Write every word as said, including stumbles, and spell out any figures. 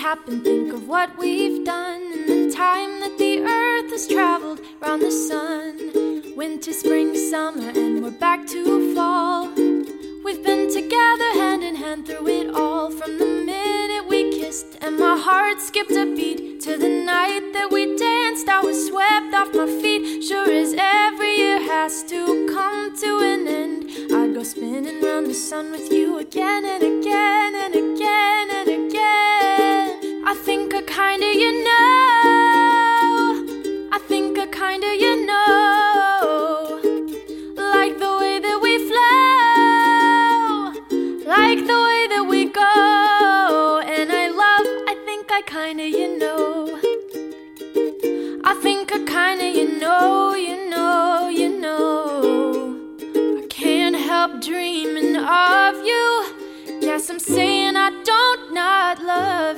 happen, think of what we've done in the time that the earth has traveled round the sun. Winter, spring, summer, and we're back to fall. We've been together hand in hand through it all, from the minute we kissed and my heart skipped a beat, to the night that we danced I was swept off my feet. Sure as every year has to come to an end, I'd go spinning round the sun with you again and again and again and again. I think I kinda you know, I think I kinda you know, like the way that we flow, like the way that we go. And I love, I think I kinda you know, I think I kinda you know, you know, you know. I can't help dreaming of you. Yes, I'm saying I don't not love